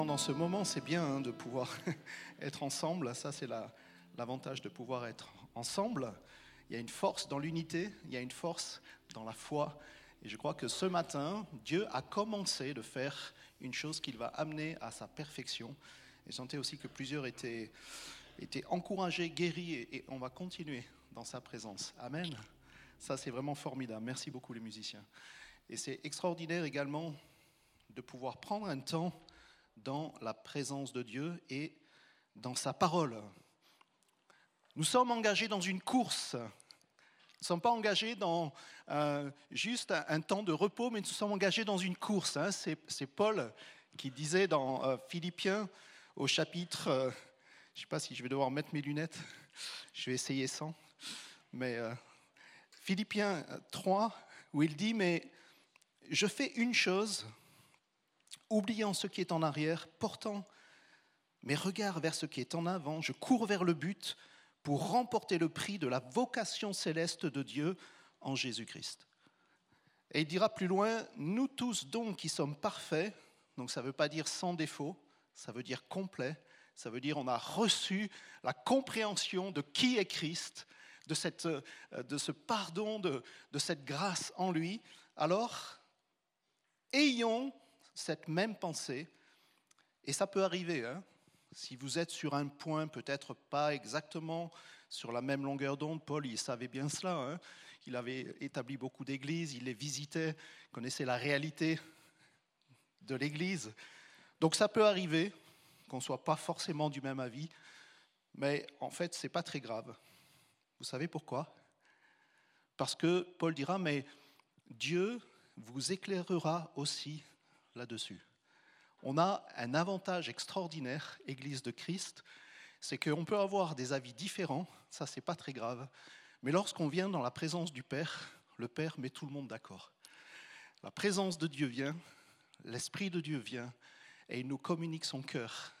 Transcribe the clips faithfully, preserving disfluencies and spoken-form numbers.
Dans ce moment, c'est bien hein, de pouvoir être ensemble. Ça, c'est la, l'avantage de pouvoir être ensemble. Il y a une force dans l'unité, il y a une force dans la foi. Et je crois que ce matin, Dieu a commencé de faire une chose qu'il va amener à sa perfection. Et je sentais aussi que plusieurs étaient, étaient encouragés, guéris, et, et on va continuer dans sa présence. Amen. Ça, c'est vraiment formidable. Merci beaucoup les musiciens. Et c'est extraordinaire également de pouvoir prendre un temps dans la présence de Dieu et dans sa parole. Nous sommes engagés dans une course. Nous ne sommes pas engagés dans euh, juste un, un temps de repos, mais nous sommes engagés dans une course. Hein. C'est, c'est Paul qui disait dans euh, Philippiens au chapitre, euh, je ne sais pas si je vais devoir mettre mes lunettes, je vais essayer sans, mais euh, Philippiens trois, où il dit « Mais je fais une chose, oubliant ce qui est en arrière, portant mes regards vers ce qui est en avant, je cours vers le but pour remporter le prix de la vocation céleste de Dieu en Jésus-Christ. » Et il dira plus loin, « Nous tous donc qui sommes parfaits », donc ça ne veut pas dire sans défaut, ça veut dire complet, ça veut dire on a reçu la compréhension de qui est Christ, de, cette, de ce pardon, de, de cette grâce en lui. Alors, ayons cette même pensée, et ça peut arriver, hein, si vous êtes sur un point peut-être pas exactement sur la même longueur d'onde. Paul, il savait bien cela, hein, il avait établi beaucoup d'églises, il les visitait, connaissait la réalité de l'église. Donc ça peut arriver qu'on ne soit pas forcément du même avis, mais en fait, ce n'est pas très grave. Vous savez pourquoi ? Parce que Paul dira, mais Dieu vous éclairera aussi là-dessus. On a un avantage extraordinaire, Église de Christ, c'est qu'on peut avoir des avis différents, ça c'est pas très grave, mais lorsqu'on vient dans la présence du Père, le Père met tout le monde d'accord. La présence de Dieu vient, l'Esprit de Dieu vient, et il nous communique son cœur.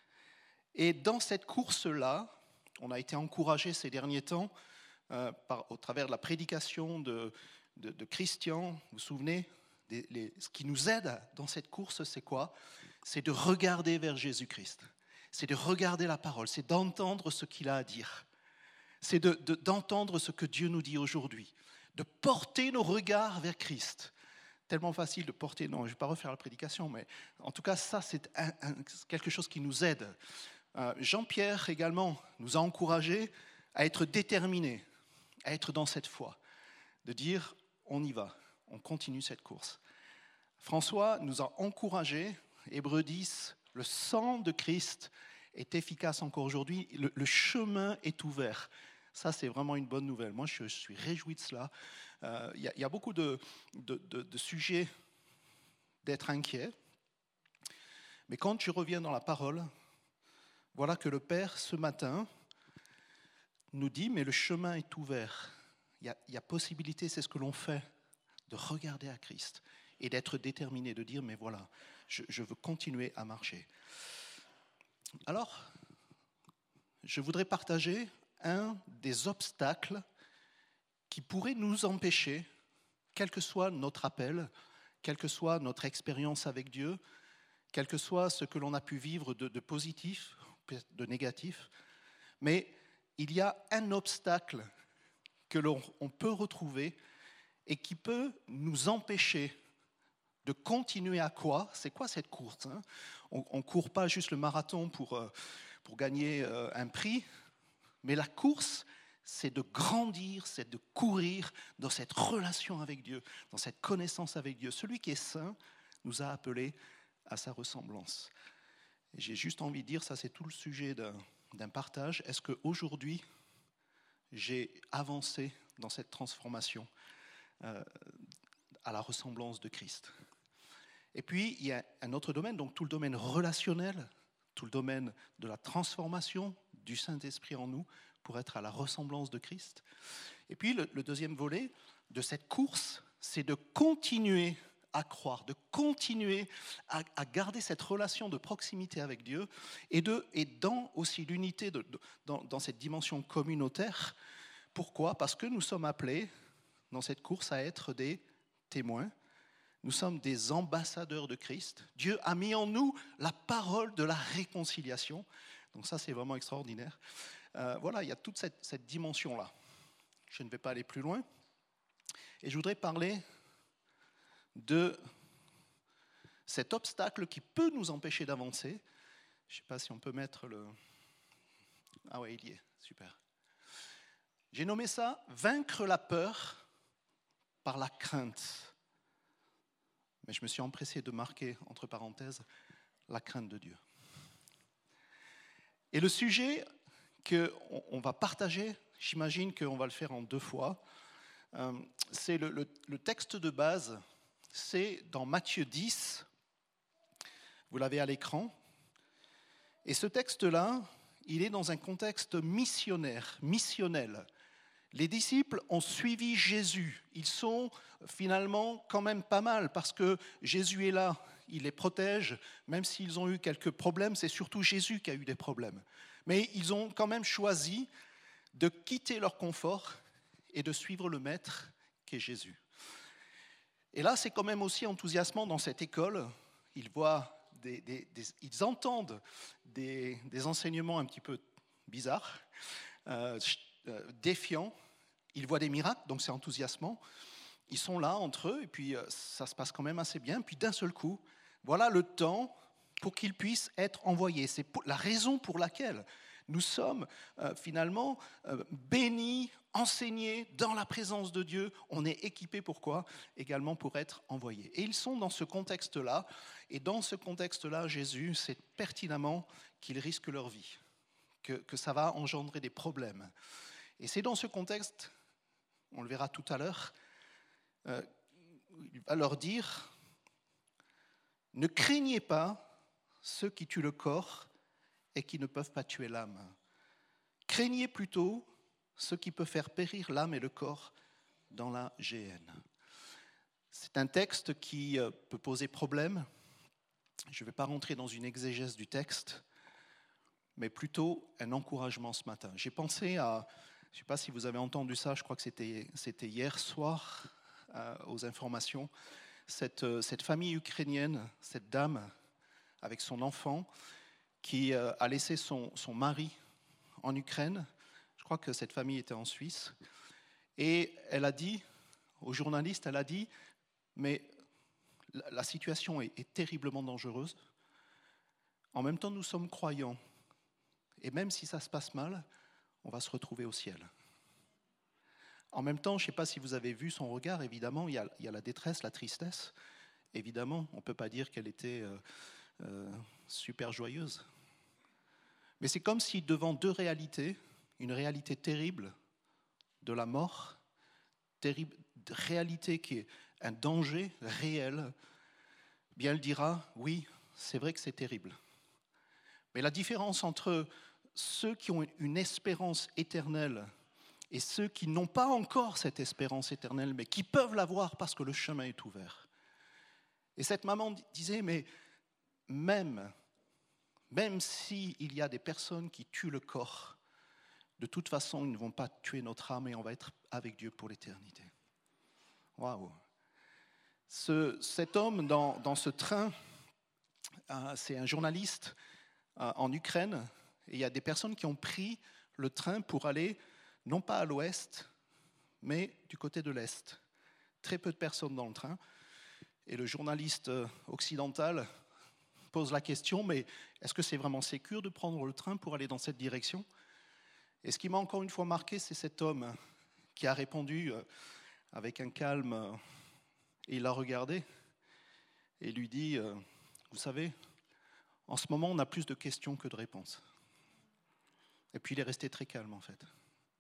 Et dans cette course-là, on a été encouragés ces derniers temps, euh, par, au travers de la prédication de, de, de Christian, vous vous souvenez ? Les, les, ce qui nous aide dans cette course, c'est quoi ? C'est de regarder vers Jésus-Christ. C'est de regarder la parole, c'est d'entendre ce qu'il a à dire. C'est de, de, d'entendre ce que Dieu nous dit aujourd'hui. De porter nos regards vers Christ. Tellement facile de porter, non, je ne vais pas refaire la prédication, mais en tout cas, ça, c'est un, un, quelque chose qui nous aide. Euh, Jean-Pierre également nous a encouragés à être déterminés, à être dans cette foi. De dire, on y va. On continue cette course. François nous a encouragés, Hébreux dix, le sang de Christ est efficace encore aujourd'hui, le, le chemin est ouvert. Ça, c'est vraiment une bonne nouvelle. Moi, je, je suis réjoui de cela. Euh, y a, y a beaucoup de, de, de, de sujets d'être inquiet. Mais quand je reviens dans la parole, voilà que le Père, ce matin, nous dit, mais le chemin est ouvert. Il y a, y a possibilité, c'est ce que l'on fait, de regarder à Christ et d'être déterminé, de dire, mais voilà, je, je veux continuer à marcher. Alors, je voudrais partager un des obstacles qui pourrait nous empêcher, quel que soit notre appel, quelle que soit notre expérience avec Dieu, quel que soit ce que l'on a pu vivre de, de positif, de négatif, mais il y a un obstacle que l'on on peut retrouver et qui peut nous empêcher de continuer à quoi ? C'est quoi cette course, hein ? On ne court pas juste le marathon pour, euh, pour gagner euh, un prix, mais la course, c'est de grandir, c'est de courir dans cette relation avec Dieu, dans cette connaissance avec Dieu. Celui qui est saint nous a appelés à sa ressemblance. Et j'ai juste envie de dire, ça c'est tout le sujet d'un, d'un partage, est-ce qu'aujourd'hui, j'ai avancé dans cette transformation euh, à la ressemblance de Christ. Et puis, il y a un autre domaine, donc tout le domaine relationnel, tout le domaine de la transformation du Saint-Esprit en nous pour être à la ressemblance de Christ. Et puis, le, le deuxième volet de cette course, c'est de continuer à croire, de continuer à, à garder cette relation de proximité avec Dieu et, de, et dans aussi l'unité, de, de, dans, dans cette dimension communautaire. Pourquoi ? Parce que nous sommes appelés dans cette course à être des témoins. Nous sommes des ambassadeurs de Christ. Dieu a mis en nous la parole de la réconciliation. Donc ça, c'est vraiment extraordinaire. Euh, voilà, il y a toute cette, cette dimension-là. Je ne vais pas aller plus loin. Et je voudrais parler de cet obstacle qui peut nous empêcher d'avancer. Je ne sais pas si on peut mettre le... Ah ouais, il y est, super. J'ai nommé ça « Vaincre la peur par la crainte ». Mais je me suis empressé de marquer, entre parenthèses, la crainte de Dieu. Et le sujet qu'on va partager, j'imagine qu'on va le faire en deux fois, euh, c'est le, le, le texte de base, c'est dans Matthieu dix, vous l'avez à l'écran, et ce texte-là, il est dans un contexte missionnaire, missionnel. Les disciples ont suivi Jésus. Ils sont finalement quand même pas mal parce que Jésus est là, il les protège. Même s'ils ont eu quelques problèmes, c'est surtout Jésus qui a eu des problèmes. Mais ils ont quand même choisi de quitter leur confort et de suivre le Maître qui est Jésus. Et là, c'est quand même aussi enthousiasmant dans cette école. Ils voient, des, des, des, ils entendent des, des enseignements un petit peu bizarres, euh, défiants. Ils voient des miracles, donc c'est enthousiasmant. Ils sont là entre eux, et puis ça se passe quand même assez bien. Puis d'un seul coup, voilà le temps pour qu'ils puissent être envoyés. C'est la raison pour laquelle nous sommes euh, finalement euh, bénis, enseignés dans la présence de Dieu. On est équipés pour quoi ? Également pour être envoyés. Et ils sont dans ce contexte-là. Et dans ce contexte-là, Jésus sait pertinemment qu'ils risquent leur vie, que, que ça va engendrer des problèmes. Et c'est dans ce contexte, on le verra tout à l'heure, euh, il va leur dire, ne craignez pas ceux qui tuent le corps et qui ne peuvent pas tuer l'âme. Craignez plutôt ceux qui peuvent faire périr l'âme et le corps dans la géhenne. C'est un texte qui peut poser problème. Je ne vais pas rentrer dans une exégèse du texte, mais plutôt un encouragement ce matin. J'ai pensé à, je ne sais pas si vous avez entendu ça, je crois que c'était, c'était hier soir euh, aux informations, cette, cette famille ukrainienne, cette dame avec son enfant, qui a laissé son, son mari en Ukraine. Je crois que cette famille était en Suisse. Et elle a dit, aux journalistes, elle a dit, mais la, la situation est, est terriblement dangereuse. En même temps, nous sommes croyants. Et même si ça se passe mal, on va se retrouver au ciel. En même temps, je ne sais pas si vous avez vu son regard, évidemment, il y a, il y a la détresse, la tristesse. Évidemment, on ne peut pas dire qu'elle était euh, euh, super joyeuse. Mais c'est comme si devant deux réalités, une réalité terrible de la mort, terrible réalité qui est un danger réel, bien elle dira, oui, c'est vrai que c'est terrible. Mais la différence entre ceux qui ont une espérance éternelle et ceux qui n'ont pas encore cette espérance éternelle, mais qui peuvent l'avoir parce que le chemin est ouvert. Et cette maman disait, mais même... Même s'il y a des personnes qui tuent le corps, de toute façon, ils ne vont pas tuer notre âme et on va être avec Dieu pour l'éternité. Waouh! Ce, cet homme dans, dans ce train, euh, c'est un journaliste euh, en Ukraine, et il y a des personnes qui ont pris le train pour aller, non pas à l'ouest, mais du côté de l'est. Très peu de personnes dans le train. Et le journaliste occidental pose la question, mais est-ce que c'est vraiment sécure de prendre le train pour aller dans cette direction ? Et ce qui m'a encore une fois marqué, c'est cet homme qui a répondu avec un calme, et il l'a regardé et lui dit, vous savez, en ce moment, on a plus de questions que de réponses. Et puis il est resté très calme en fait.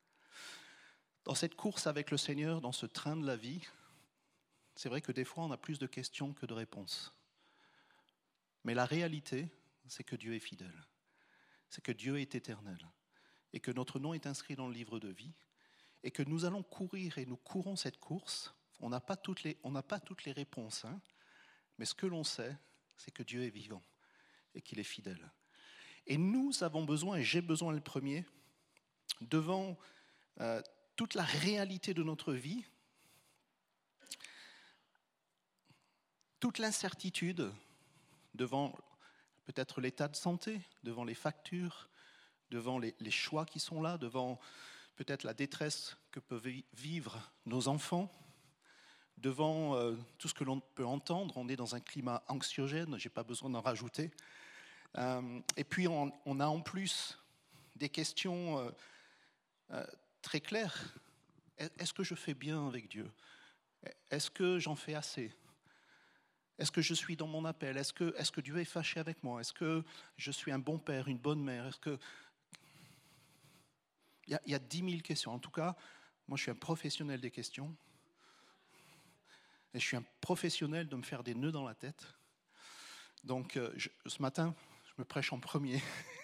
Dans cette course avec le Seigneur, dans ce train de la vie, c'est vrai que des fois, on a plus de questions que de réponses. Mais la réalité, c'est que Dieu est fidèle, c'est que Dieu est éternel, et que notre nom est inscrit dans le livre de vie, et que nous allons courir, et nous courons cette course. On n'a pas toutes les, on n'a pas toutes les réponses, hein, mais ce que l'on sait, c'est que Dieu est vivant, et qu'il est fidèle. Et nous avons besoin, et j'ai besoin le premier, devant euh, toute la réalité de notre vie, toute l'incertitude devant peut-être l'état de santé, devant les factures, devant les, les choix qui sont là, devant peut-être la détresse que peuvent vivre nos enfants, devant euh, tout ce que l'on peut entendre. On est dans un climat anxiogène, je n'ai pas besoin d'en rajouter. Euh, et puis on, on a en plus des questions euh, euh, très claires. Est-ce que je fais bien avec Dieu ? Est-ce que j'en fais assez ? Est-ce que je suis dans mon appel ? Est-ce que, est-ce que Dieu est fâché avec moi ? Est-ce que je suis un bon père, une bonne mère ? Est-ce que... il, y a, il y a dix mille questions. En tout cas, moi je suis un professionnel des questions. Et je suis un professionnel de me faire des nœuds dans la tête. Donc je, ce matin, je me prêche en premier.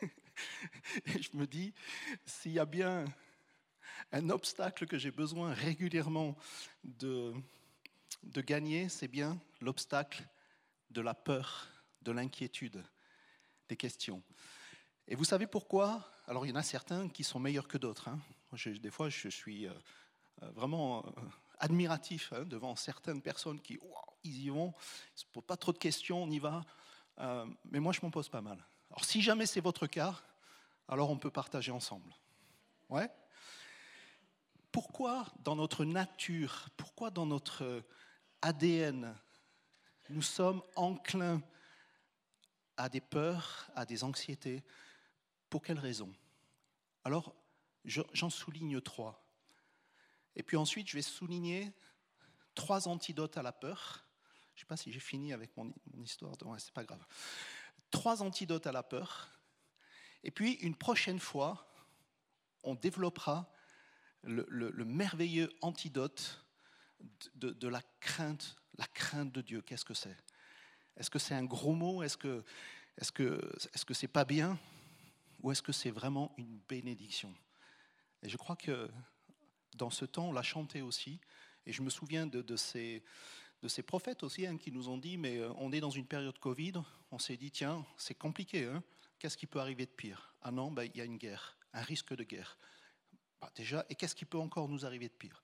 Et je me dis, s'il y a bien un obstacle que j'ai besoin régulièrement de... de gagner, c'est bien l'obstacle de la peur, de l'inquiétude, des questions. Et vous savez pourquoi ? Alors, il y en a certains qui sont meilleurs que d'autres. Hein. Moi, je, des fois, je suis euh, vraiment euh, admiratif hein, devant certaines personnes qui, wow, ils y vont, ils ne se posent pas trop de questions, on y va. Euh, mais moi, je m'en pose pas mal. Alors, si jamais c'est votre cas, alors on peut partager ensemble. Ouais ? Pourquoi dans notre nature, pourquoi dans notre A D N, nous sommes enclins à des peurs, à des anxiétés. Pour quelles raisons ? Alors, j'en souligne trois. Et puis ensuite, je vais souligner trois antidotes à la peur. Je ne sais pas si j'ai fini avec mon, mon histoire. Ouais, c'est pas grave. Trois antidotes à la peur. Et puis, une prochaine fois, on développera le, le, le merveilleux antidote De, de la crainte, la crainte de Dieu. Qu'est-ce que c'est ? Est-ce que c'est un gros mot ? Est-ce que, est-ce que, est-ce que c'est pas bien ? Ou est-ce que c'est vraiment une bénédiction ? Et je crois que dans ce temps, on l'a chanté aussi. Et je me souviens de, de, ces, de ces prophètes aussi hein, qui nous ont dit, mais on est dans une période Covid, on s'est dit, tiens, c'est compliqué, hein ? Qu'est-ce qui peut arriver de pire ? Ah non, ben, il y a une guerre, un risque de guerre. Bah, déjà, et qu'est-ce qui peut encore nous arriver de pire ?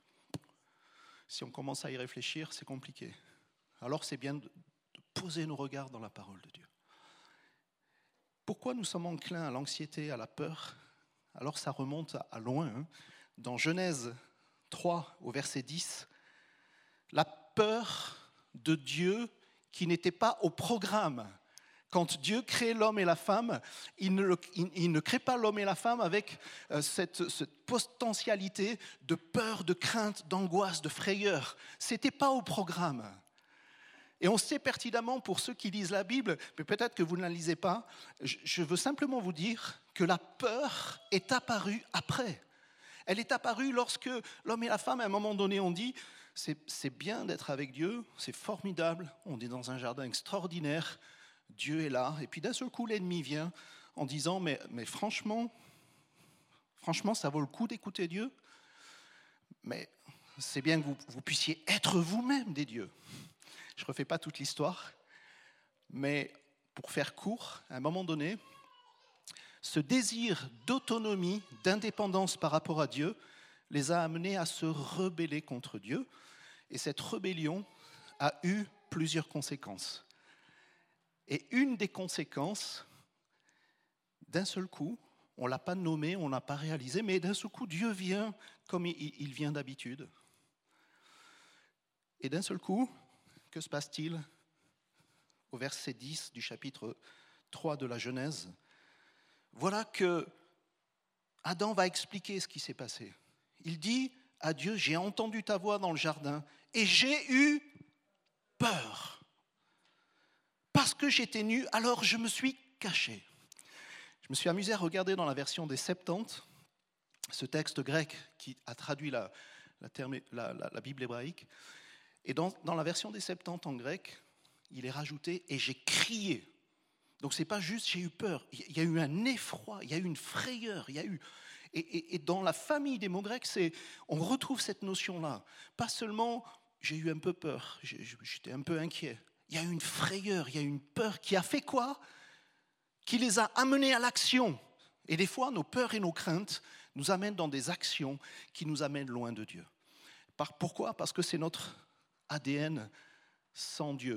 Si on commence à y réfléchir, c'est compliqué. Alors c'est bien de poser nos regards dans la parole de Dieu. Pourquoi nous sommes enclins à l'anxiété, à la peur ? Alors ça remonte à loin. Hein. Dans Genèse trois, au verset dix, la peur de Dieu qui n'était pas au programme. Quand Dieu crée l'homme et la femme, il ne, le, il, il ne crée pas l'homme et la femme avec euh, cette, cette potentialité de peur, de crainte, d'angoisse, de frayeur. Ce n'était pas au programme. Et on sait pertinemment, pour ceux qui lisent la Bible, mais peut-être que vous ne la lisez pas, je, je veux simplement vous dire que la peur est apparue après. Elle est apparue lorsque l'homme et la femme, à un moment donné, ont dit c'est, c'est bien d'être avec Dieu, c'est formidable, on est dans un jardin extraordinaire, Dieu est là, et puis d'un seul coup, l'ennemi vient en disant, mais, mais franchement, franchement, ça vaut le coup d'écouter Dieu, mais c'est bien que vous, vous puissiez être vous-même des dieux. Je ne refais pas toute l'histoire, mais pour faire court, à un moment donné, ce désir d'autonomie, d'indépendance par rapport à Dieu, les a amenés à se rebeller contre Dieu, et cette rébellion a eu plusieurs conséquences. Et une des conséquences, d'un seul coup, on ne l'a pas nommé, on ne l'a pas réalisé, mais d'un seul coup, Dieu vient comme il vient d'habitude. Et d'un seul coup, que se passe-t-il ? Au verset dix du chapitre trois de la Genèse, voilà que Adam va expliquer ce qui s'est passé. Il dit à Dieu, j'ai entendu ta voix dans le jardin et j'ai eu peur. Parce que j'étais nu, alors je me suis caché. Je me suis amusé à regarder dans la version des Septante, ce texte grec qui a traduit la, la, terme, la, la, la Bible hébraïque. Et dans, dans la version des Septante en grec, il est rajouté « et j'ai crié ». Donc ce n'est pas juste « j'ai eu peur », il y a eu un effroi, il y a eu une frayeur, il y a eu... Et, et, et dans la famille des mots grecs, c'est, on retrouve cette notion-là. Pas seulement « j'ai eu un peu peur, j'étais un peu inquiet ». Il y a eu une frayeur, il y a eu une peur qui a fait quoi ? Qui les a amenés à l'action. Et des fois, nos peurs et nos craintes nous amènent dans des actions qui nous amènent loin de Dieu. Pourquoi ? Parce que c'est notre A D N sans Dieu.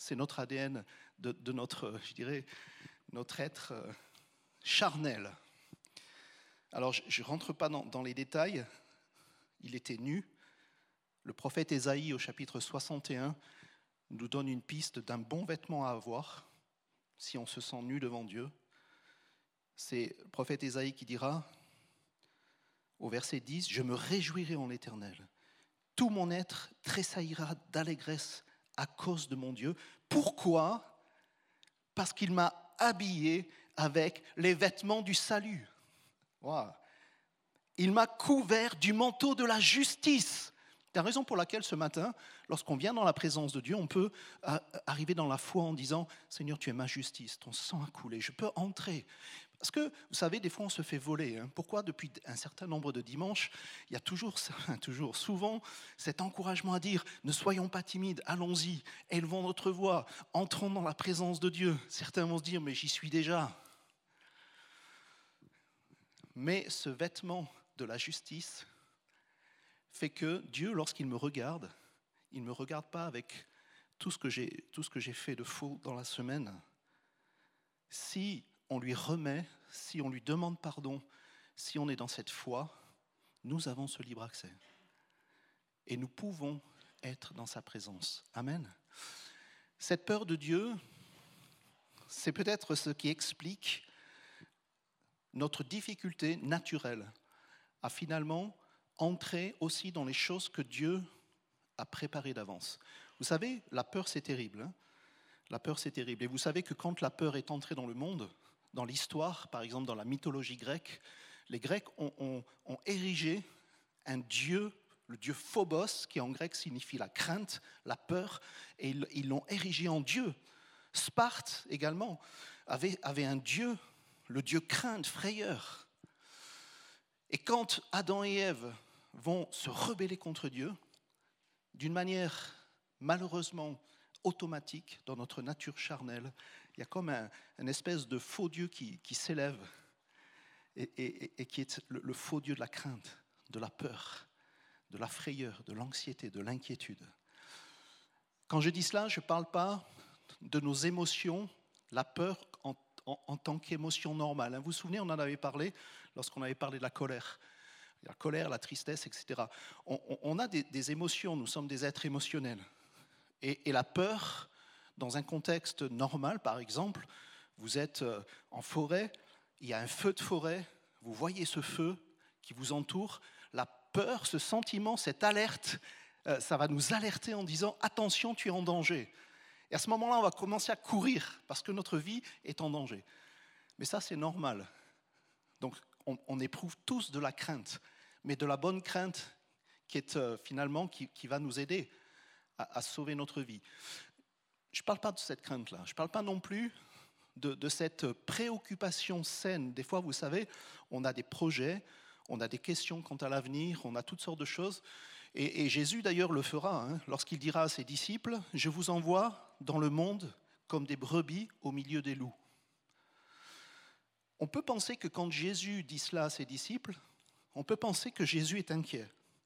c'est notre A D N de, de notre, je dirais, notre être charnel. Alors, je ne rentre pas dans, dans les détails. Il était nu. Le prophète Ésaïe, au chapitre soixante et un, nous donne une piste d'un bon vêtement à avoir si on se sent nu devant Dieu. C'est le prophète Ésaïe qui dira, au verset dix, « Je me réjouirai en l'Éternel. Tout mon être tressaillira d'allégresse à cause de mon Dieu. » Pourquoi ? Parce qu'il m'a habillé avec les vêtements du salut. Wow. Il m'a couvert du manteau de la justice. C'est la raison pour laquelle ce matin, lorsqu'on vient dans la présence de Dieu, on peut arriver dans la foi en disant « Seigneur, tu es ma justice, ton sang a coulé, je peux entrer. » Parce que, vous savez, des fois on se fait voler. Hein. Pourquoi depuis un certain nombre de dimanches, il y a toujours, toujours, souvent cet encouragement à dire « Ne soyons pas timides, allons-y, élevons notre voix, entrons dans la présence de Dieu. » Certains vont se dire « Mais j'y suis déjà. » Mais ce vêtement de la justice fait que Dieu, lorsqu'il me regarde, il ne me regarde pas avec tout ce que j'ai, tout ce que j'ai fait de faux dans la semaine. Si on lui remet, si on lui demande pardon, si on est dans cette foi, nous avons ce libre accès. Et nous pouvons être dans sa présence. Amen. Cette peur de Dieu, c'est peut-être ce qui explique notre difficulté naturelle à finalement entrer aussi dans les choses que Dieu a préparées d'avance. Vous savez, la peur, c'est terrible. Hein? La peur, c'est terrible. Et vous savez que quand la peur est entrée dans le monde, dans l'histoire, par exemple dans la mythologie grecque, les Grecs ont, ont, ont érigé un dieu, le dieu Phobos, qui en grec signifie la crainte, la peur, et ils, ils l'ont érigé en dieu. Sparte également avait, avait un dieu, le dieu crainte, frayeur. Et quand Adam et Ève vont se rebeller contre Dieu, d'une manière malheureusement automatique, dans notre nature charnelle, il y a comme un, une espèce de faux Dieu qui, qui s'élève et, et, et qui est le, le faux Dieu de la crainte, de la peur, de la frayeur, de l'anxiété, de l'inquiétude. Quand je dis cela, je ne parle pas de nos émotions, la peur en, en, en tant qu'émotion normale. Vous vous souvenez, on en avait parlé lorsqu'on avait parlé de la colère. La colère, la tristesse, et cetera. On, on, on a des, des émotions, nous sommes des êtres émotionnels. Et, et la peur, dans un contexte normal, par exemple, vous êtes en forêt, il y a un feu de forêt, vous voyez ce feu qui vous entoure, la peur, ce sentiment, cette alerte, ça va nous alerter en disant « Attention, tu es en danger ». Et à ce moment-là, on va commencer à courir parce que notre vie est en danger. Mais ça, c'est normal. Donc, on, on éprouve tous de la crainte, mais de la bonne crainte qui est euh, finalement qui, qui va nous aider à, à sauver notre vie. Je ne parle pas de cette crainte-là. Je ne parle pas non plus de, de cette préoccupation saine. Des fois, vous savez, on a des projets, on a des questions quant à l'avenir, on a toutes sortes de choses. Et, et Jésus, d'ailleurs, le fera hein, lorsqu'il dira à ses disciples « Je vous envoie dans le monde comme des brebis au milieu des loups ». On peut penser que quand Jésus dit cela à ses disciples, on peut penser que Jésus est inquiet.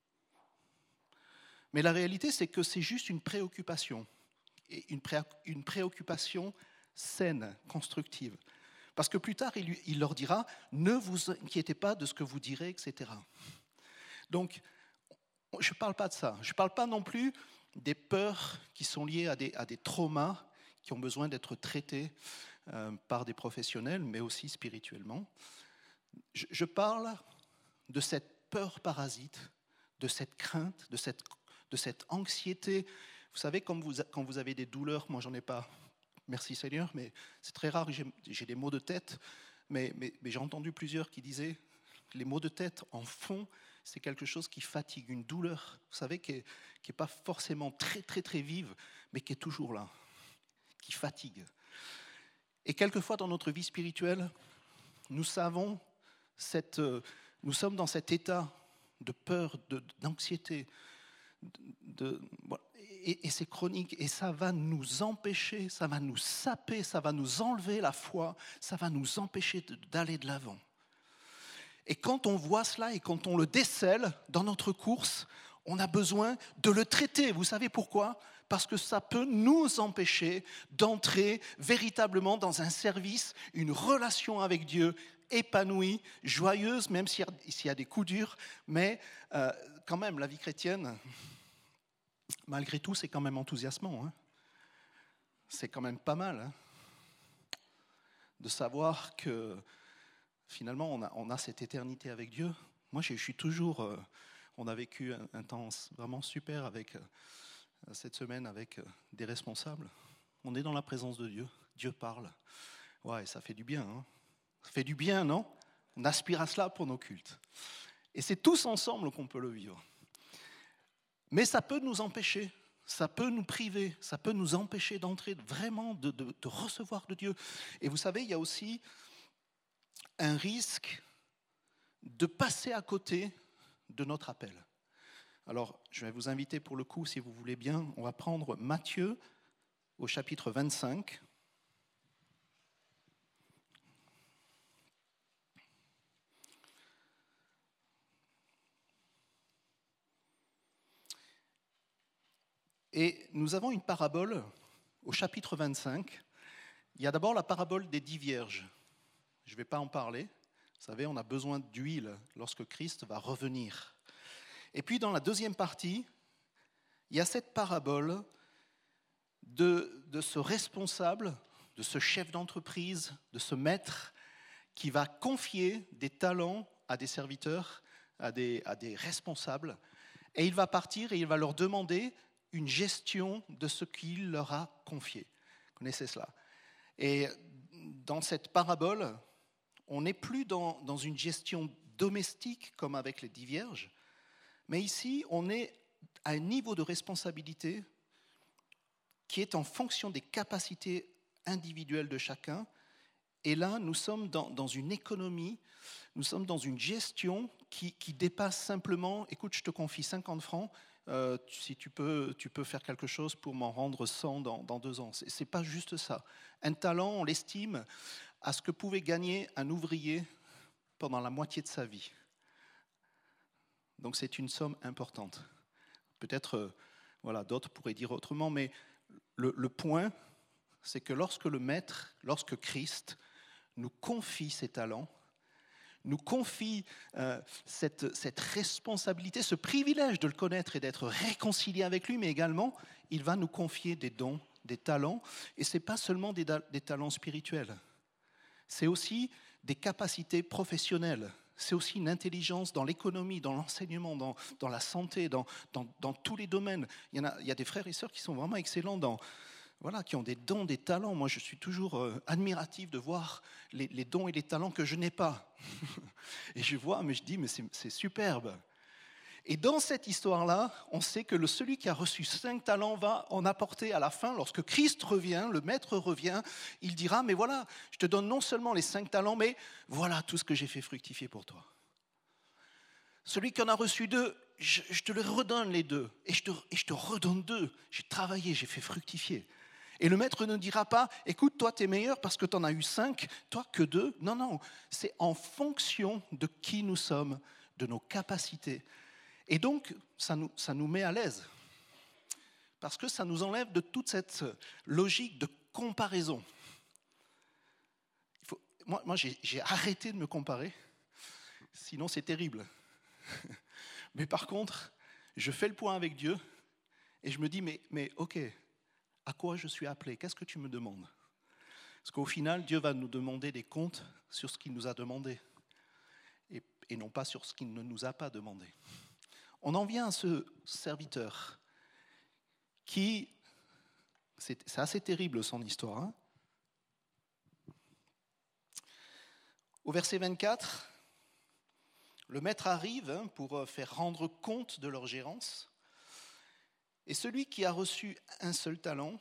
Mais la réalité, c'est que c'est juste une préoccupation, et une, pré- une préoccupation saine, constructive. Parce que plus tard, il, lui, il leur dira « Ne vous inquiétez pas de ce que vous direz, et cetera » Donc, je ne parle pas de ça. Je ne parle pas non plus des peurs qui sont liées à des, à des traumas qui ont besoin d'être traités euh, par des professionnels, mais aussi spirituellement. Je, je parle de cette peur parasite, de cette crainte, de cette, de cette anxiété. Vous savez, quand vous, quand vous avez des douleurs, moi j'en ai pas, merci Seigneur, mais c'est très rare que j'ai, j'ai des maux de tête, mais, mais, mais j'ai entendu plusieurs qui disaient les maux de tête en fond, c'est quelque chose qui fatigue, une douleur, vous savez, qui n'est qui est pas forcément très, très, très vive, mais qui est toujours là, qui fatigue. Et quelquefois, dans notre vie spirituelle, nous savons, cette, nous sommes dans cet état de peur, de, d'anxiété, de, de, et, et c'est chronique, et ça va nous empêcher, ça va nous saper, ça va nous enlever la foi, ça va nous empêcher de, d'aller de l'avant. Et quand on voit cela et quand on le décèle dans notre course, on a besoin de le traiter. Vous savez pourquoi ? parce que ça peut nous empêcher d'entrer véritablement dans un service, une relation avec Dieu épanouie, joyeuse, même s'il y a, s'il y a des coups durs, mais euh, quand même, la vie chrétienne, malgré tout, c'est quand même enthousiasmant. Hein. C'est quand même pas mal hein, de savoir que finalement, on a, on a cette éternité avec Dieu. Moi, je, je suis toujours... Euh, on a vécu un, un temps vraiment super avec, euh, cette semaine avec euh, des responsables. On est dans la présence de Dieu. Dieu parle. Ouais, ça fait du bien. Hein. Ça fait du bien, non ? On aspire à cela pour nos cultes. Et c'est tous ensemble qu'on peut le vivre. Mais ça peut nous empêcher. Ça peut nous priver. Ça peut nous empêcher d'entrer vraiment, de, de, de recevoir de Dieu. Et vous savez, il y a aussi un risque de passer à côté de notre appel. Alors, je vais vous inviter pour le coup, si vous voulez bien, on va prendre Matthieu au chapitre vingt-cinq. Et nous avons une parabole au chapitre vingt-cinq. Il y a d'abord la parabole des dix vierges. Je ne vais pas en parler. Vous savez, on a besoin d'huile lorsque Christ va revenir. Et puis dans la deuxième partie, il y a cette parabole de, de ce responsable, de ce chef d'entreprise, de ce maître qui va confier des talents à des serviteurs, à des, à des responsables. Et il va partir et il va leur demander une gestion de ce qu'il leur a confié. Vous connaissez cela. Et dans cette parabole, on n'est plus dans, dans une gestion domestique comme avec les dix vierges, mais ici, on est à un niveau de responsabilité qui est en fonction des capacités individuelles de chacun. Et là, nous sommes dans, dans une économie, nous sommes dans une gestion qui, qui dépasse simplement, écoute, je te confie cinquante francs, euh, si tu peux, tu peux faire quelque chose pour m'en rendre cent dans, dans deux ans. Ce n'est pas juste ça. Un talent, on l'estime à ce que pouvait gagner un ouvrier pendant la moitié de sa vie. Donc c'est une somme importante. Peut-être, euh, voilà, d'autres pourraient dire autrement, mais le, le point, c'est que lorsque le Maître, lorsque Christ nous confie ses talents, nous confie euh, cette, cette responsabilité, ce privilège de le connaître et d'être réconcilié avec lui, mais également, il va nous confier des dons, des talents, et ce n'est pas seulement des, des talents spirituels, c'est aussi des capacités professionnelles. C'est aussi une intelligence dans l'économie, dans l'enseignement, dans, dans la santé, dans, dans, dans tous les domaines. Il y, en a, il y a des frères et sœurs qui sont vraiment excellents, dans, voilà, qui ont des dons, des talents. Moi, je suis toujours euh, admiratif de voir les, les dons et les talents que je n'ai pas. Et je vois, mais je dis, mais c'est, c'est superbe. Et dans cette histoire-là, on sait que le, celui qui a reçu cinq talents va en apporter à la fin. Lorsque Christ revient, le Maître revient, il dira, mais voilà, je te donne non seulement les cinq talents, mais voilà tout ce que j'ai fait fructifier pour toi. Celui qui en a reçu deux, je, je te le redonne les deux, et je, te, et je te redonne deux. J'ai travaillé, j'ai fait fructifier. Et le Maître ne dira pas, écoute, toi, tu es meilleur parce que tu en as eu cinq, toi que deux. Non, non, c'est en fonction de qui nous sommes, de nos capacités. Et donc, ça nous, ça nous met à l'aise, parce que ça nous enlève de toute cette logique de comparaison. Il faut, moi, moi j'ai, j'ai arrêté de me comparer, sinon c'est terrible. Mais par contre, je fais le point avec Dieu, et je me dis, mais, mais ok, à quoi je suis appelé ? Qu'est-ce que tu me demandes ? Parce qu'au final, Dieu va nous demander des comptes sur ce qu'il nous a demandé, et, et non pas sur ce qu'il ne nous a pas demandé. On en vient à ce serviteur qui, c'est, c'est assez terrible son histoire. Hein. Au verset vingt-quatre, le maître arrive hein, pour faire rendre compte de leur gérance. Et celui qui a reçu un seul talent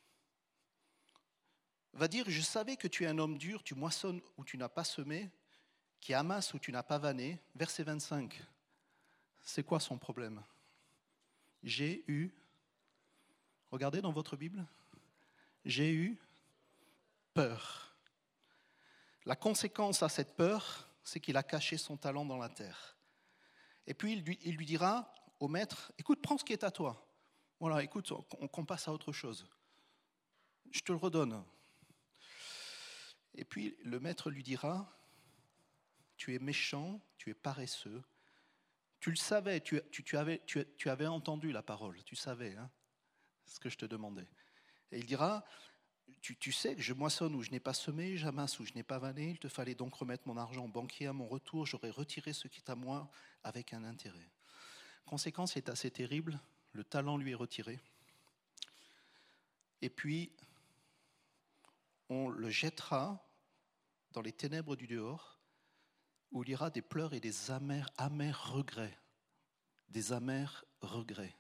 va dire « Je savais que tu es un homme dur, tu moissonnes où tu n'as pas semé, qui amasse où tu n'as pas vanné. » Verset vingt-cinq. C'est quoi son problème ? J'ai eu, regardez dans votre Bible, j'ai eu peur. La conséquence à cette peur, c'est qu'il a caché son talent dans la terre. Et puis il lui, il lui dira au maître, écoute, prends ce qui est à toi, Voilà, écoute, on, qu'on passe à autre chose. Je te le redonne. Et puis le maître lui dira, tu es méchant, tu es paresseux. Tu le savais, tu, tu, tu, avais, tu, tu avais entendu la parole, tu savais hein, ce que je te demandais. Et il dira, tu, tu sais que je moissonne où je n'ai pas semé, j'amasse où je n'ai pas vanné, il te fallait donc remettre mon argent au banquier à mon retour, j'aurais retiré ce qui est à moi avec un intérêt. Conséquence est assez terrible, le talent lui est retiré. Et puis, on le jettera dans les ténèbres du dehors, où il y aura des pleurs et des amers, amers regrets. Des amers regrets.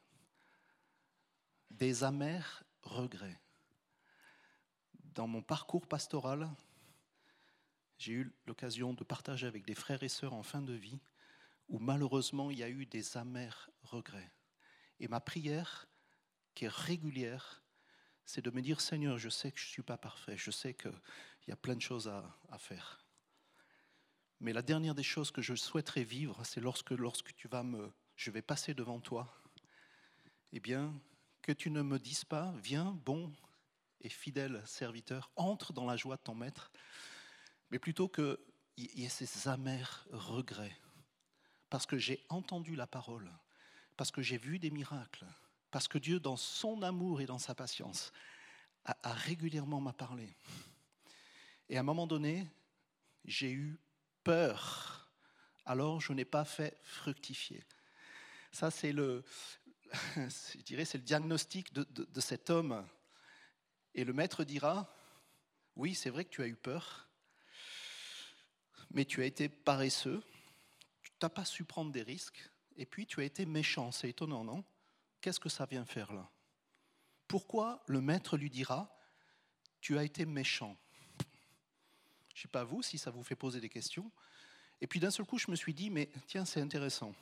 Des amers regrets. Dans mon parcours pastoral, j'ai eu l'occasion de partager avec des frères et sœurs en fin de vie, où malheureusement il y a eu des amers regrets. Et ma prière, qui est régulière, c'est de me dire, Seigneur, je sais que je ne suis pas parfait, je sais qu'il y a plein de choses à, à faire. Mais la dernière des choses que je souhaiterais vivre, c'est lorsque, lorsque tu vas me, je vais passer devant toi, eh bien, que tu ne me dises pas, viens, bon et fidèle serviteur, entre dans la joie de ton maître, mais plutôt qu'il y ait ces amers regrets, parce que j'ai entendu la parole, parce que j'ai vu des miracles, parce que Dieu, dans son amour et dans sa patience, a, a régulièrement m'a parlé. Et à un moment donné, j'ai eu peur, alors je n'ai pas fait fructifier. Ça, c'est le, je dirais, c'est le diagnostic de, de, de cet homme. Et le maître dira, oui, c'est vrai que tu as eu peur, mais tu as été paresseux, tu n'as pas su prendre des risques, et puis tu as été méchant. C'est étonnant, non ? Qu'est-ce que ça vient faire là ? Pourquoi le maître lui dira, tu as été méchant ? Je ne sais pas vous, si ça vous fait poser des questions. Et puis d'un seul coup, je me suis dit, mais tiens, c'est intéressant.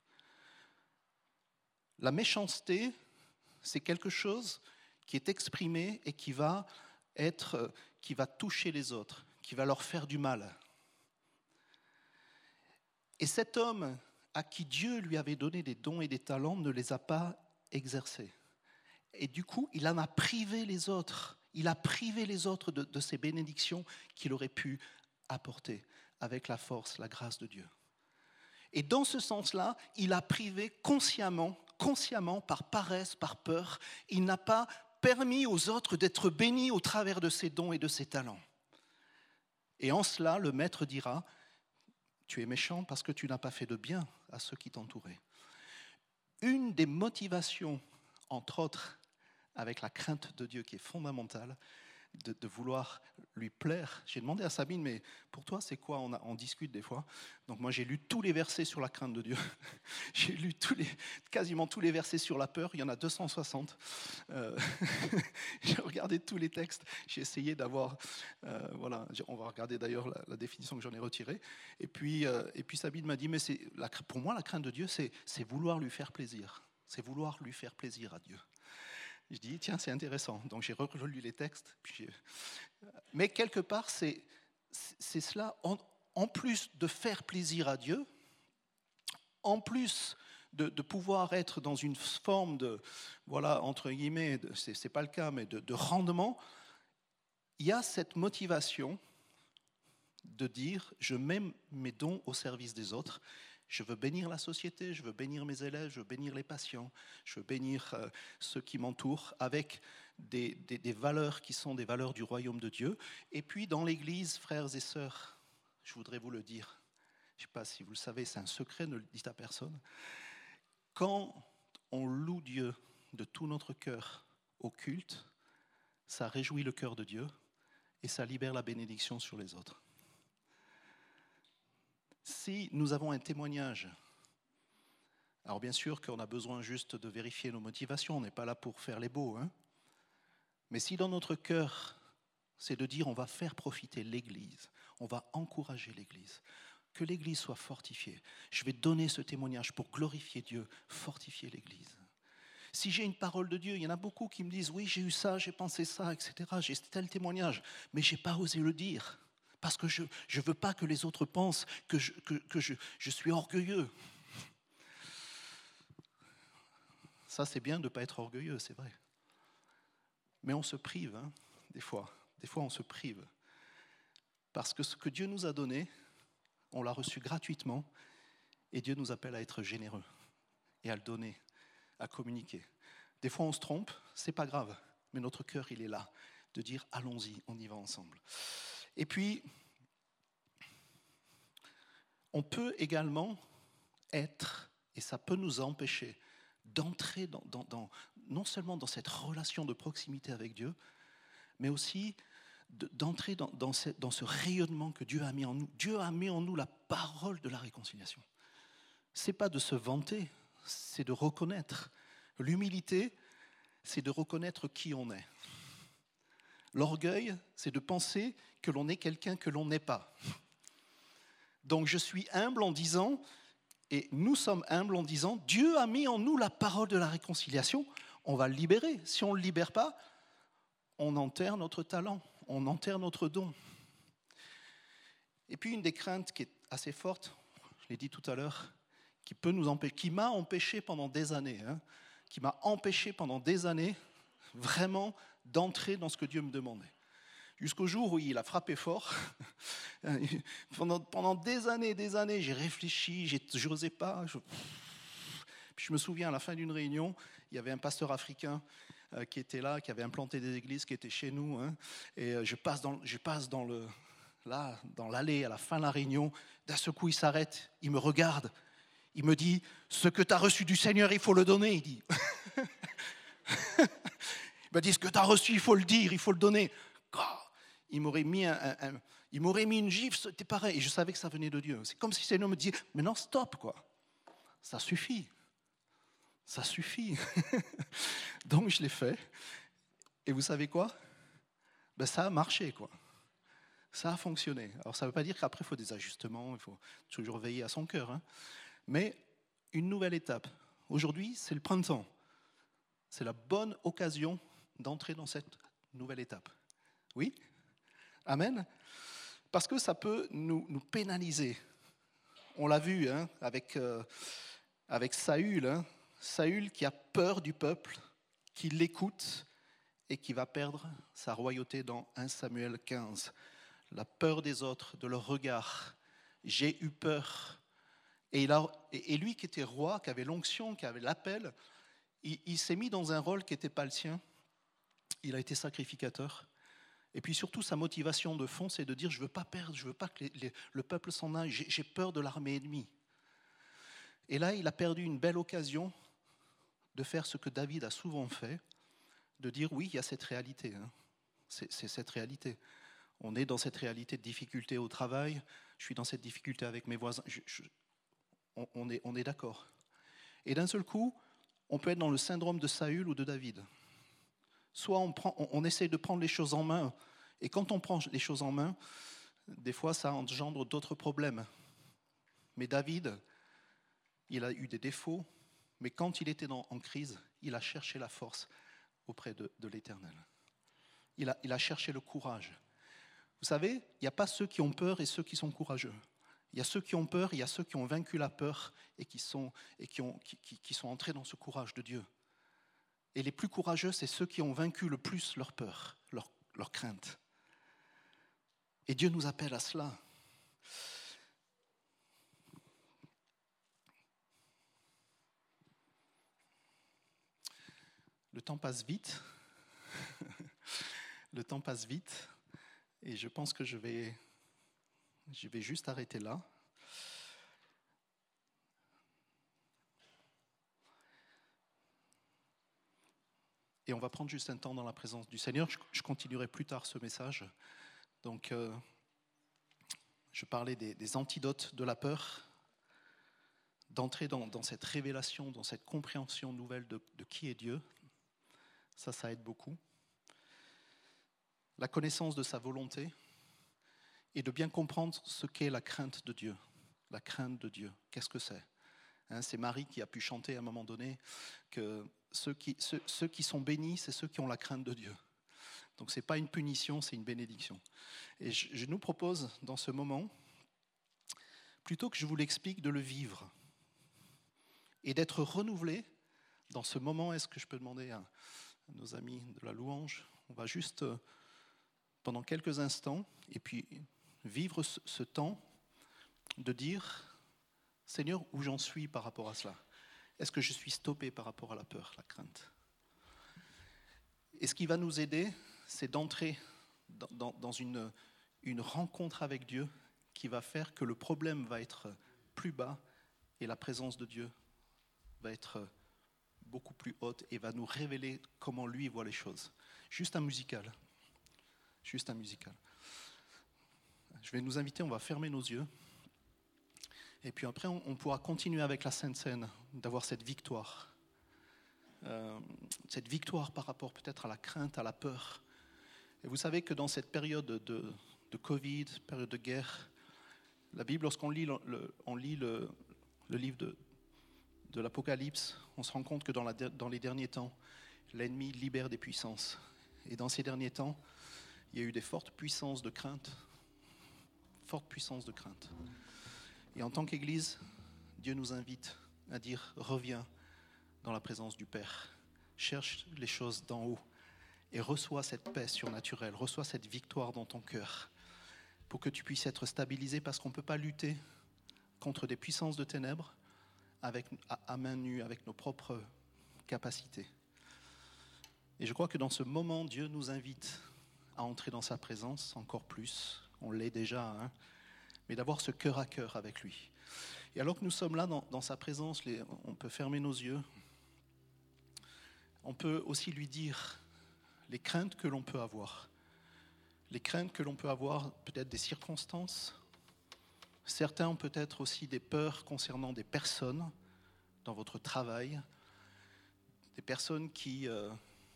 La méchanceté, c'est quelque chose qui est exprimé et qui va être, qui va toucher les autres, qui va leur faire du mal. Et cet homme à qui Dieu lui avait donné des dons et des talents ne les a pas exercés. Et du coup, il en a privé les autres. Il a privé les autres de, de ces bénédictions qu'il aurait pu apporter avec la force, la grâce de Dieu. Et dans ce sens-là, il a privé consciemment, consciemment, par paresse, par peur. Il n'a pas permis aux autres d'être bénis au travers de ses dons et de ses talents. Et en cela, le maître dira, tu es méchant parce que tu n'as pas fait de bien à ceux qui t'entouraient. Une des motivations, entre autres, avec la crainte de Dieu qui est fondamentale, de, de vouloir lui plaire. J'ai demandé à Sabine, mais pour toi, c'est quoi ? on, a, on discute des fois. Donc moi, j'ai lu tous les versets sur la crainte de Dieu. J'ai lu tous les, quasiment tous les versets sur la peur. Il y en a deux cent soixante. Euh, j'ai regardé tous les textes. J'ai essayé d'avoir... Euh, voilà, on va regarder d'ailleurs la, la définition que j'en ai retirée. Et puis, euh, et puis Sabine m'a dit, mais c'est, la, pour moi, la crainte de Dieu, c'est, c'est vouloir lui faire plaisir. C'est vouloir lui faire plaisir à Dieu. Je dis, tiens, c'est intéressant. Donc j'ai relu les textes. Puis j'ai... Mais quelque part, c'est, c'est cela. En, en plus de faire plaisir à Dieu, en plus de, de pouvoir être dans une forme de, voilà, entre guillemets, de, c'est, c'est pas le cas, mais de, de rendement, il y a cette motivation de dire, je mets mes dons au service des autres. Je veux bénir la société, je veux bénir mes élèves, je veux bénir les patients, je veux bénir euh, ceux qui m'entourent avec des, des, des valeurs qui sont des valeurs du royaume de Dieu. Et puis dans l'Église, frères et sœurs, je voudrais vous le dire, je ne sais pas si vous le savez, c'est un secret, ne le dites à personne. Quand on loue Dieu de tout notre cœur au culte, ça réjouit le cœur de Dieu et ça libère la bénédiction sur les autres. Si nous avons un témoignage, alors bien sûr qu'on a besoin juste de vérifier nos motivations, on n'est pas là pour faire les beaux, hein. Mais si dans notre cœur, c'est de dire on va faire profiter l'Église, on va encourager l'Église, que l'Église soit fortifiée, je vais donner ce témoignage pour glorifier Dieu, fortifier l'Église. Si j'ai une parole de Dieu, il y en a beaucoup qui me disent oui, j'ai eu ça, j'ai pensé ça, et cetera, j'ai tel témoignage, mais je n'ai pas osé le dire. Parce que je ne veux pas que les autres pensent que je, que, que je, je suis orgueilleux. Ça, c'est bien de ne pas être orgueilleux, c'est vrai. Mais on se prive, hein, des fois. Des fois, on se prive. Parce que ce que Dieu nous a donné, on l'a reçu gratuitement, et Dieu nous appelle à être généreux, et à le donner, à communiquer. Des fois, on se trompe, c'est pas grave, mais notre cœur, il est là, de dire, allons-y, on y va ensemble. Et puis, on peut également être, et ça peut nous empêcher, d'entrer dans, dans, dans, non seulement dans cette relation de proximité avec Dieu, mais aussi de, d'entrer dans, dans, ce, dans ce rayonnement que Dieu a mis en nous. Dieu a mis en nous la parole de la réconciliation. Ce n'est pas de se vanter, c'est de reconnaître. L'humilité, c'est de reconnaître qui on est. L'orgueil, c'est de penser que l'on est quelqu'un que l'on n'est pas. Donc je suis humble en disant, et nous sommes humbles en disant, Dieu a mis en nous la parole de la réconciliation, on va le libérer. Si on ne le libère pas, on enterre notre talent, on enterre notre don. Et puis une des craintes qui est assez forte, je l'ai dit tout à l'heure, qui peut nous empêcher, qui m'a empêché pendant des années, hein, qui m'a empêché pendant des années vraiment d'entrer dans ce que Dieu me demandait. Jusqu'au jour où il a frappé fort. pendant, pendant des années et des années, j'ai réfléchi, je n'osais pas. Je... Puis je me souviens, à la fin d'une réunion, il y avait un pasteur africain euh, qui était là, qui avait implanté des églises, qui était chez nous. Hein, et euh, je passe, dans, je passe dans, le, là, dans l'allée à la fin de la réunion. D'un seul coup, il s'arrête, il me regarde. Il me dit, ce que tu as reçu du Seigneur, il faut le donner. Il dit. Il m'a dit, ce que tu as reçu, il faut le dire, il faut le donner. Oh, il m'aurait mis, un, un, un, il m'aurait mis une gifle, c'était pareil. Et je savais que ça venait de Dieu. C'est comme si le Seigneur me disait, mais non, stop, quoi. Ça suffit. Ça suffit. Donc je l'ai fait. Et vous savez quoi? Ben, ça a marché, quoi. Ça a fonctionné. Alors ça ne veut pas dire qu'après, il faut des ajustements, il faut toujours veiller à son cœur. Hein. Mais une nouvelle étape. Aujourd'hui, c'est le printemps. C'est la bonne occasion d'entrer dans cette nouvelle étape. Oui? Amen? Parce que ça peut nous, nous pénaliser. On l'a vu hein, avec, euh, avec Saül. Hein. Saül qui a peur du peuple, qui l'écoute et qui va perdre sa royauté dans premier Samuel quinze. La peur des autres, de leur regard. J'ai eu peur. Et, il a, et lui qui était roi, qui avait l'onction, qui avait l'appel, il, il s'est mis dans un rôle qui n'était pas le sien. Il a été sacrificateur. Et puis surtout, sa motivation de fond, c'est de dire, je ne veux pas perdre, je ne veux pas que les, les, le peuple s'en aille, j'ai, j'ai peur de l'armée ennemie. Et là, il a perdu une belle occasion de faire ce que David a souvent fait, de dire, oui, il y a cette réalité. Hein. C'est, c'est cette réalité. On est dans cette réalité de difficulté au travail, je suis dans cette difficulté avec mes voisins, je, je, on, on, est, on est d'accord. Et d'un seul coup, on peut être dans le syndrome de Saül ou de David. Soit on, prend, on, on essaie de prendre les choses en main, et quand on prend les choses en main, des fois ça engendre d'autres problèmes. Mais David, il a eu des défauts, mais quand il était dans, en crise, il a cherché la force auprès de, de l'Éternel. Il a, il a cherché le courage. Vous savez, il n'y a pas ceux qui ont peur et ceux qui sont courageux. Il y a ceux qui ont peur, il y a ceux qui ont vaincu la peur et qui sont, et qui ont, qui, qui, qui sont entrés dans ce courage de Dieu. Et les plus courageux, c'est ceux qui ont vaincu le plus leur peur, leur, leur crainte. Et Dieu nous appelle à cela. Le temps passe vite. Le temps passe vite. Et je pense que je vais, je vais juste arrêter là. Et on va prendre juste un temps dans la présence du Seigneur. Je continuerai plus tard ce message. Donc, euh, je parlais des, des antidotes de la peur, d'entrer dans, dans cette révélation, dans cette compréhension nouvelle de, de qui est Dieu. Ça, ça aide beaucoup. La connaissance de sa volonté et de bien comprendre ce qu'est la crainte de Dieu. La crainte de Dieu, qu'est-ce que c'est? Hein, c'est Marie qui a pu chanter à un moment donné que ceux qui, ceux, ceux qui sont bénis, c'est ceux qui ont la crainte de Dieu. Donc ce n'est pas une punition, c'est une bénédiction. Et je, je nous propose dans ce moment, plutôt que je vous l'explique, de le vivre et d'être renouvelé dans ce moment, est-ce que je peux demander à, à nos amis de la louange, on va juste, euh, pendant quelques instants, et puis vivre ce, ce temps de dire, Seigneur, où j'en suis par rapport à cela? Est-ce que je suis stoppé par rapport à la peur, la crainte? Et ce qui va nous aider, c'est d'entrer dans, dans, dans une, une rencontre avec Dieu qui va faire que le problème va être plus bas et la présence de Dieu va être beaucoup plus haute et va nous révéler comment lui voit les choses. Juste un musical. Juste un musical. Je vais nous inviter, on va fermer nos yeux. Et puis après, on, on pourra continuer avec la Sainte Seine, d'avoir cette victoire. Euh, cette victoire par rapport peut-être à la crainte, à la peur. Et vous savez que dans cette période de, de Covid, période de guerre, la Bible, lorsqu'on lit le, le, on lit le, le livre de, de l'Apocalypse, on se rend compte que dans, la, dans les derniers temps, l'ennemi libère des puissances. Et dans ces derniers temps, il y a eu des fortes puissances de crainte, fortes puissances de crainte. Et en tant qu'Église, Dieu nous invite à dire « Reviens dans la présence du Père, cherche les choses d'en haut et reçois cette paix surnaturelle, reçois cette victoire dans ton cœur pour que tu puisses être stabilisé parce qu'on ne peut pas lutter contre des puissances de ténèbres avec, à, à main nue, avec nos propres capacités. » Et je crois que dans ce moment, Dieu nous invite à entrer dans sa présence encore plus. On l'est déjà, hein, mais d'avoir ce cœur à cœur avec lui. Et alors que nous sommes là dans, dans sa présence, les, on peut fermer nos yeux. On peut aussi lui dire les craintes que l'on peut avoir. Les craintes que l'on peut avoir, peut-être des circonstances. Certains ont peut-être aussi des peurs concernant des personnes dans votre travail. Des personnes qui euh,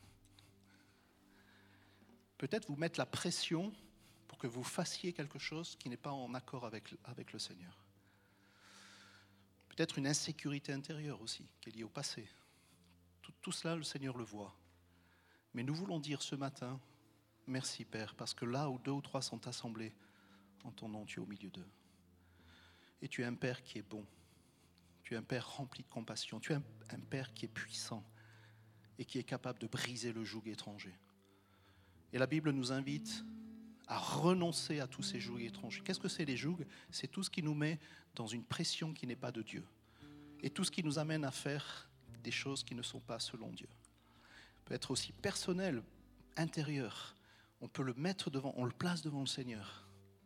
peut-être vous mettent la pression pour que vous fassiez quelque chose qui n'est pas en accord avec, avec le Seigneur. Peut-être une insécurité intérieure aussi, qui est liée au passé. Tout, tout cela, le Seigneur le voit. Mais nous voulons dire ce matin, merci Père, parce que là où deux ou trois sont assemblés, en ton nom, tu es au milieu d'eux. Et tu es un Père qui est bon. Tu es un Père rempli de compassion. Tu es un, un Père qui est puissant et qui est capable de briser le joug étranger. Et la Bible nous invite à renoncer à tous ces jougs étrangers. Qu'est-ce que c'est les jougs? C'est tout ce qui nous met dans une pression qui n'est pas de Dieu. Et tout ce qui nous amène à faire des choses qui ne sont pas selon Dieu. Peut être aussi personnel, intérieur. On peut le mettre devant, on le place devant le Seigneur.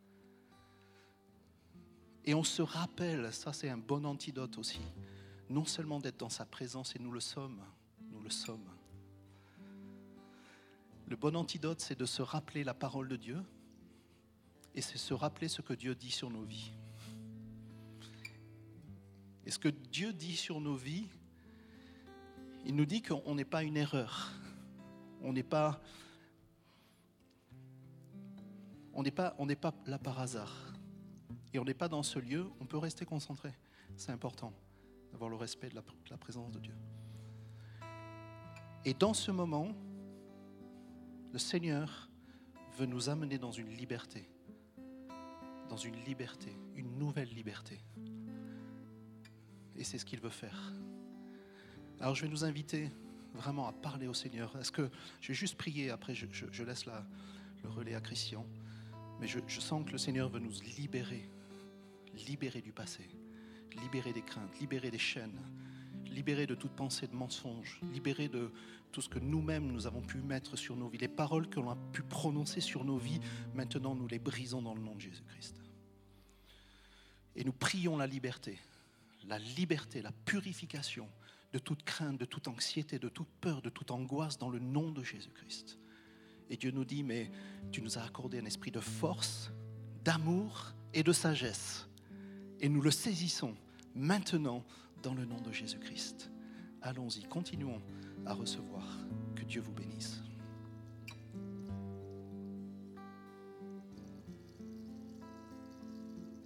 Et on se rappelle, ça c'est un bon antidote aussi, non seulement d'être dans sa présence, et nous le sommes, nous le sommes. Le bon antidote, c'est de se rappeler la parole de Dieu et c'est se rappeler ce que Dieu dit sur nos vies. Et ce que Dieu dit sur nos vies, il nous dit qu'on n'est pas une erreur. On n'est pas, on n'est pas, on n'est pas là par hasard. Et on n'est pas dans ce lieu, on peut rester concentré. C'est important d'avoir le respect de la, de la présence de Dieu. Et dans ce moment, le Seigneur veut nous amener dans une liberté, dans une liberté, une nouvelle liberté. Et c'est ce qu'il veut faire. Alors je vais nous inviter vraiment à parler au Seigneur. Est-ce que je vais juste prier, après je, je, je laisse la, le relais à Christian. Mais je, je sens que le Seigneur veut nous libérer, libérer du passé, libérer des craintes, libérer des chaînes, libérer de toute pensée de mensonge, libérer de tout ce que nous-mêmes nous avons pu mettre sur nos vies. Les paroles que l'on a pu prononcer sur nos vies, maintenant nous les brisons dans le nom de Jésus-Christ. Et nous prions la liberté, la liberté, la purification de toute crainte, de toute anxiété, de toute peur, de toute angoisse dans le nom de Jésus-Christ. Et Dieu nous dit, mais tu nous as accordé un esprit de force, d'amour et de sagesse. Et nous le saisissons maintenant dans le nom de Jésus-Christ. Allons-y, continuons à recevoir. Que Dieu vous bénisse.